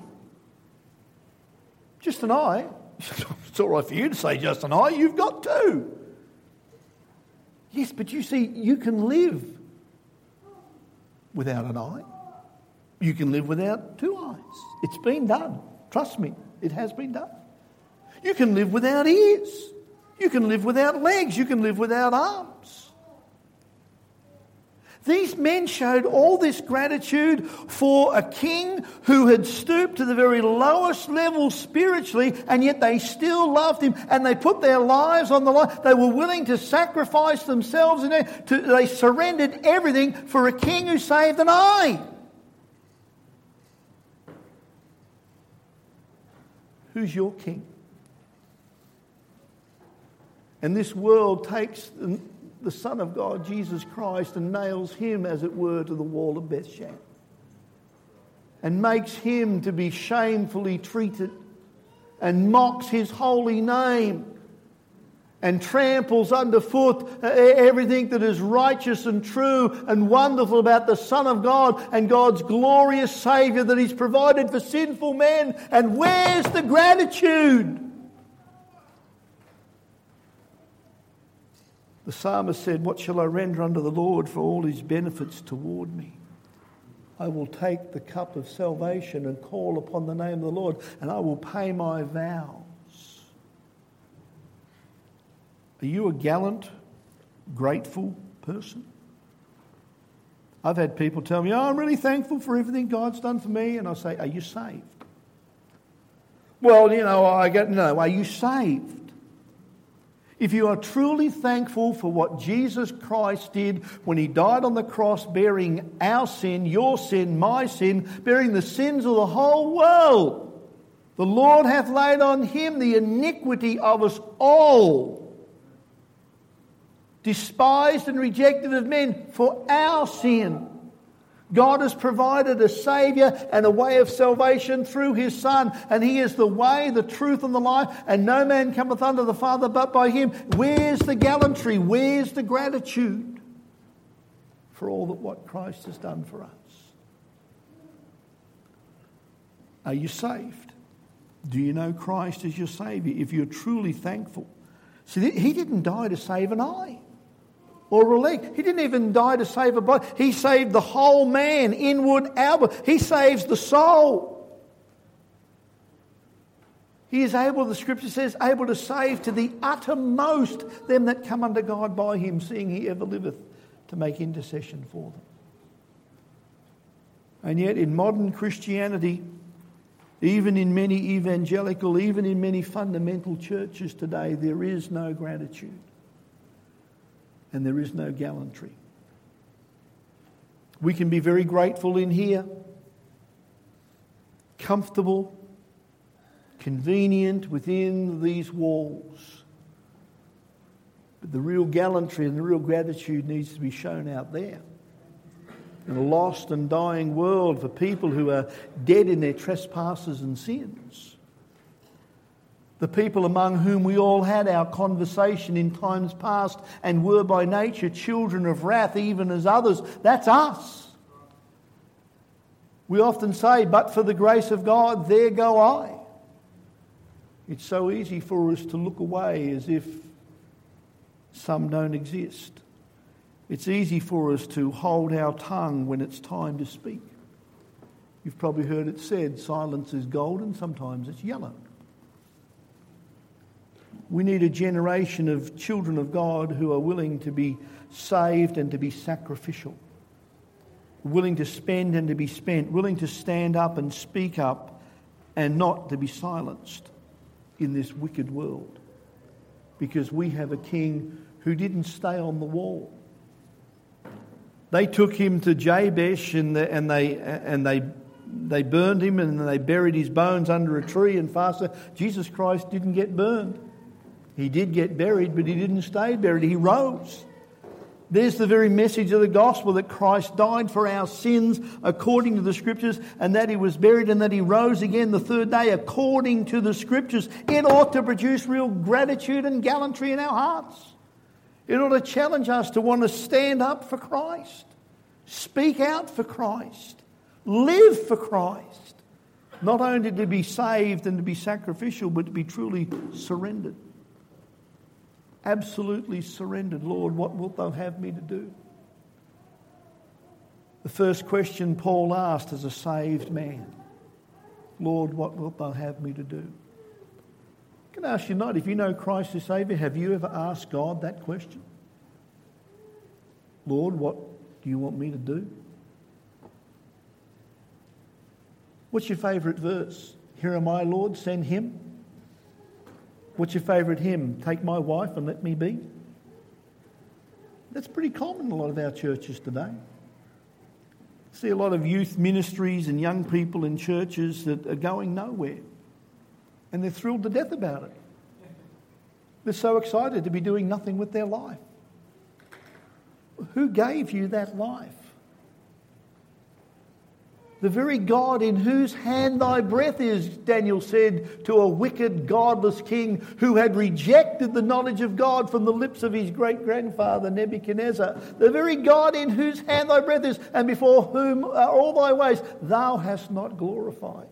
S1: Just an eye. It's all right for you to say just an eye. You've got two. Yes, but you see, you can live without an eye. You can live without two eyes. It's been done. Trust me, it has been done. You can live without ears. You can live without legs. You can live without arms. These men showed all this gratitude for a king who had stooped to the very lowest level spiritually, and yet they still loved him and they put their lives on the line. They were willing to sacrifice themselves and they surrendered everything for a king who saved an eye. Who's your king? And this world takes the Son of God, Jesus Christ, and nails him, as it were, to the wall of Bethshan. And makes him to be shamefully treated. And mocks his holy name. And tramples underfoot everything that is righteous and true and wonderful about the Son of God and God's glorious Saviour that he's provided for sinful men. And where's the gratitude? The psalmist said, what shall I render unto the Lord for all his benefits toward me? I will take the cup of salvation and call upon the name of the Lord, and I will pay my vows. Are you a gallant, grateful person? I've had people tell me, oh, I'm really thankful for everything God's done for me. And I say, are you saved? Well, you know, I get, no, are you saved? If you are truly thankful for what Jesus Christ did when he died on the cross, bearing our sin, your sin, my sin, bearing the sins of the whole world, the Lord hath laid on him the iniquity of us all, despised and rejected of men for our sin. God has provided a Saviour and a way of salvation through his Son. And he is the way, the truth and the life. And no man cometh unto the Father but by him. Where's the gallantry? Where's the gratitude for all that what Christ has done for us? Are you saved? Do you know Christ as your Saviour? If you're truly thankful. See, he didn't die to save an eye or a leg. He didn't even die to save a body. He saved the whole man, inward, outward. He saves the soul. He is able, the scripture says, able to save to the uttermost them that come unto God by him, seeing he ever liveth to make intercession for them. And yet in modern Christianity, even in many evangelical, even in many fundamental churches today, there is no gratitude and there is no gallantry. We can be very grateful in here, comfortable, convenient within these walls. But the real gallantry and the real gratitude needs to be shown out there. In a lost and dying world, for people who are dead in their trespasses and sins. The people among whom we all had our conversation in times past and were by nature children of wrath, even as others. That's us. We often say, but for the grace of God, there go I. It's so easy for us to look away as if some don't exist. It's easy for us to hold our tongue when it's time to speak. You've probably heard it said, silence is golden, sometimes it's yellow. We need a generation of children of God who are willing to be saved and to be sacrificial. Willing to spend and to be spent. Willing to stand up and speak up and not to be silenced in this wicked world. Because we have a king who didn't stay on the wall. They took him to Jabesh and, the, and they and they they burned him and they buried his bones under a tree and fasted. Jesus Christ didn't get burned. He did get buried, but he didn't stay buried. He rose. There's the very message of the gospel, that Christ died for our sins according to the scriptures, and that he was buried and that he rose again the third day according to the scriptures. It ought to produce real gratitude and gallantry in our hearts. It ought to challenge us to want to stand up for Christ, speak out for Christ, live for Christ. Not only to be saved and to be sacrificial, but to be truly surrendered. Absolutely surrendered. Lord, what wilt thou have me to do? The first question Paul asked as a saved man, Lord, what wilt thou have me to do? I can ask you not, if you know Christ as Saviour, have you ever asked God that question? Lord, what do you want me to do? What's your favourite verse? Here am I, Lord, send him. What's your favourite hymn? Take my wife and let me be. That's pretty common in a lot of our churches today. I see a lot of youth ministries and young people in churches that are going nowhere. And they're thrilled to death about it. They're so excited to be doing nothing with their life. Who gave you that life? The very God in whose hand thy breath is, Daniel said to a wicked, godless king who had rejected the knowledge of God from the lips of his great-grandfather Nebuchadnezzar. The very God in whose hand thy breath is, and before whom are all thy ways, thou hast not glorified.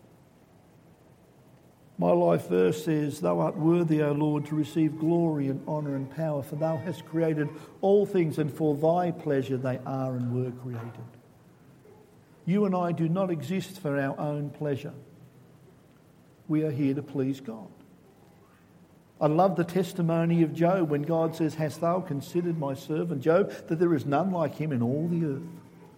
S1: My life verse says, Thou art worthy, O Lord, to receive glory and honour and power, for thou hast created all things, and for thy pleasure they are and were created. You and I do not exist for our own pleasure. We are here to please God. I love the testimony of Job when God says, Hast thou considered my servant Job, that there is none like him in all the earth?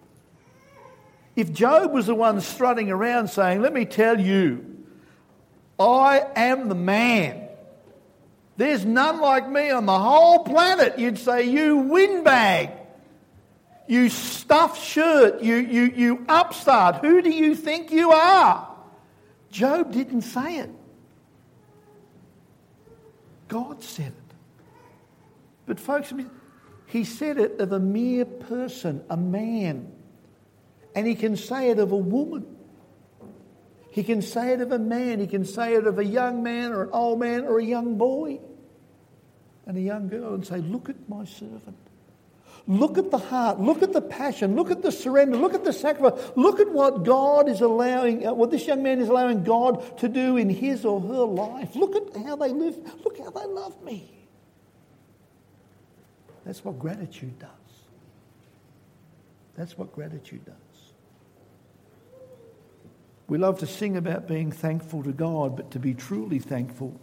S1: If Job was the one strutting around saying, Let me tell you, I am the man. There's none like me on the whole planet. You'd say, you windbag. You stuffed shirt. You, you, you upstart. Who do you think you are? Job didn't say it. God said it. But folks, he said it of a mere person, a man. And he can say it of a woman. He can say it of a man. He can say it of a young man or an old man or a young boy and a young girl and say, Look at my servant. Look at the heart. Look at the passion. Look at the surrender. Look at the sacrifice. Look at what God is allowing, what this young man is allowing God to do in his or her life. Look at how they live. Look how they love me. That's what gratitude does. That's what gratitude does. We love to sing about being thankful to God, but to be truly thankful,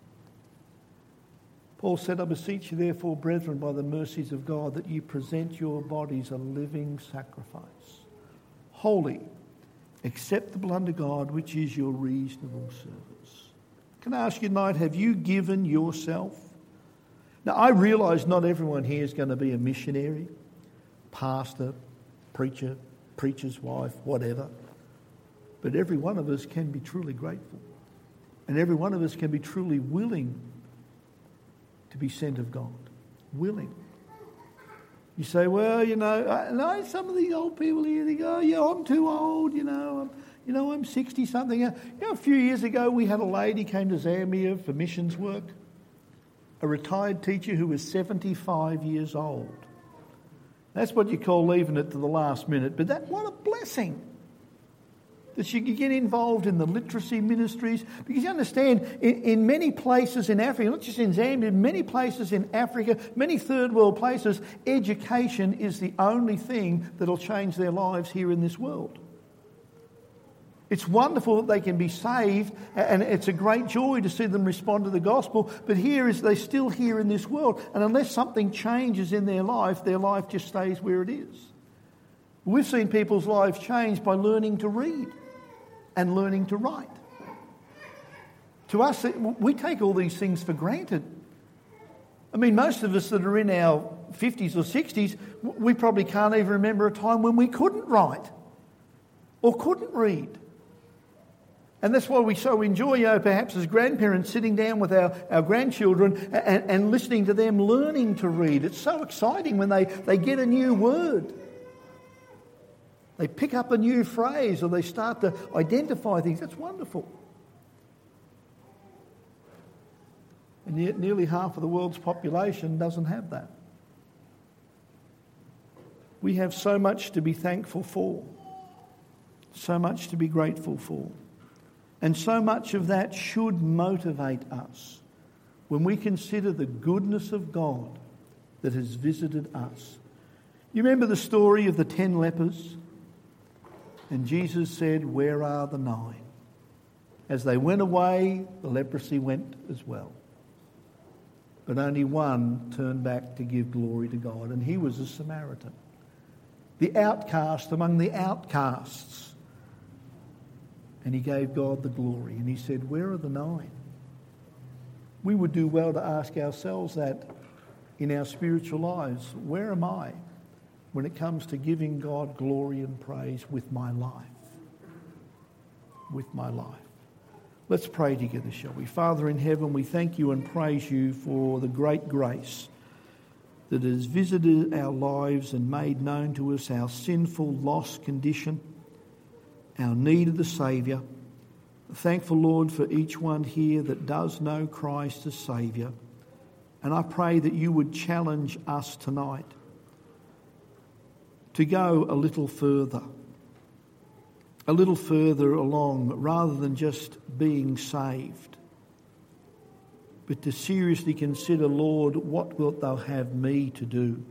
S1: Paul said, I beseech you therefore, brethren, by the mercies of God, that you present your bodies a living sacrifice, holy, acceptable unto God, which is your reasonable service. Can I ask you tonight, have you given yourself? Now, I realise not everyone here is going to be a missionary, pastor, preacher, preacher's wife, whatever. But every one of us can be truly grateful. And every one of us can be truly willing to be sent of God. Willing. You say, well, you know, I know some of these old people here, they go, yeah, I'm too old, you know, I'm, you know, I'm sixty-something. You know, a few years ago we had a lady came to Zambia for missions work, a retired teacher who was seventy-five years old. That's what you call leaving it to the last minute. But that, what a blessing that she could get involved in the literacy ministries. Because you understand, in, in many places in Africa, not just in Zambia, many places in Africa, many third world places, education is the only thing that'll change their lives here in this world. It's wonderful that they can be saved, and it's a great joy to see them respond to the gospel, but here is they're still here in this world, and unless something changes in their life, their life just stays where it is. We've seen people's lives change by learning to read and learning to write. To us, we take all these things for granted. I mean, most of us that are in our fifties or sixties, we probably can't even remember a time when we couldn't write or couldn't read. And that's why we so enjoy, you know, perhaps as grandparents, sitting down with our, our grandchildren and, and listening to them learning to read. It's so exciting when they, they get a new word. They pick up a new phrase, or they start to identify things. That's wonderful. And yet nearly half of the world's population doesn't have that. We have so much to be thankful for, so much to be grateful for. And so much of that should motivate us when we consider the goodness of God that has visited us. You remember the story of the ten lepers? And Jesus said, where are the nine? As they went away, the leprosy went as well. But only one turned back to give glory to God, and he was a Samaritan. The outcast among the outcasts. And he gave God the glory. And he said, where are the nine? We would do well to ask ourselves that in our spiritual lives. Where am I when it comes to giving God glory and praise with my life? With my life. Let's pray together, shall we? Father in heaven, we thank you and praise you for the great grace that has visited our lives and made known to us our sinful, lost condition, our need of the Saviour. Thankful, Lord, for each one here that does know Christ as Saviour. And I pray that you would challenge us tonight to go a little further, a little further along, rather than just being saved, but to seriously consider, Lord, what wilt thou have me to do?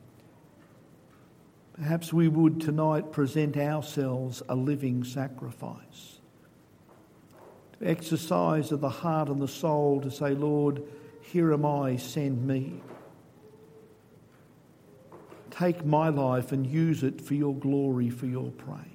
S1: Perhaps we would tonight present ourselves a living sacrifice, to exercise of the heart and the soul, to say, Lord, here am I, send me. Take my life and use it for your glory, for your praise.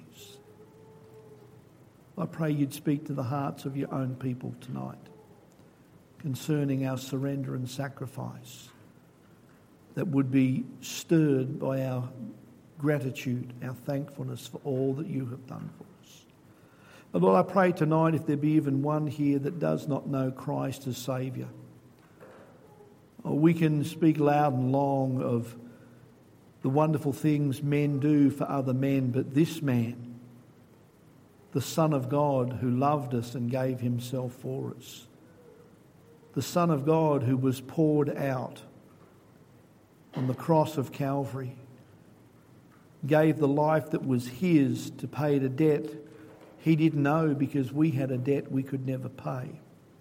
S1: I pray you'd speak to the hearts of your own people tonight concerning our surrender and sacrifice, that would be stirred by our gratitude, our thankfulness for all that you have done for us. And Lord, I pray tonight, if there be even one here that does not know Christ as Saviour, oh, we can speak loud and long of the wonderful things men do for other men, but this man, the Son of God who loved us and gave himself for us, the Son of God who was poured out on the cross of Calvary, gave the life that was his to pay the debt he didn't know because we had a debt we could never pay.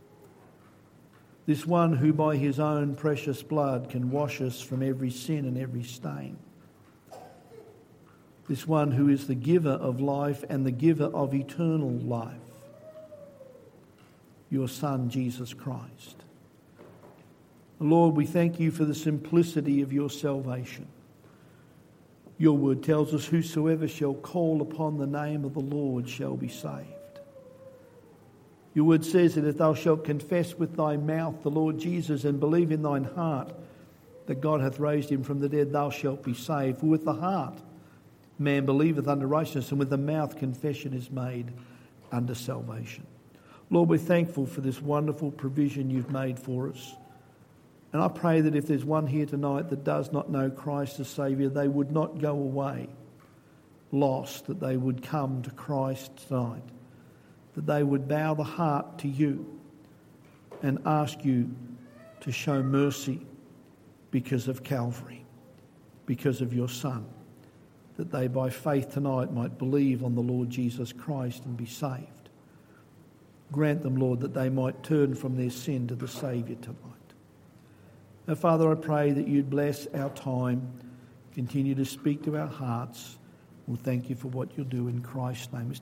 S1: This one who by his own precious blood can wash us from every sin and every stain. This one who is the giver of life and the giver of eternal life. Your Son, Jesus Christ. Lord, we thank you for the simplicity of your salvation. Your word tells us, whosoever shall call upon the name of the Lord shall be saved. Your word says that if thou shalt confess with thy mouth the Lord Jesus and believe in thine heart that God hath raised him from the dead, thou shalt be saved. For with the heart man believeth unto righteousness, and with the mouth confession is made unto salvation. Lord, we're thankful for this wonderful provision you've made for us. And I pray that if there's one here tonight that does not know Christ as Saviour, they would not go away lost, that they would come to Christ tonight, that they would bow the heart to you and ask you to show mercy because of Calvary, because of your Son, that they by faith tonight might believe on the Lord Jesus Christ and be saved. Grant them, Lord, that they might turn from their sin to the Saviour tonight. Now, Father, I pray that you'd bless our time, continue to speak to our hearts. We'll thank you for what you'll do in Christ's name.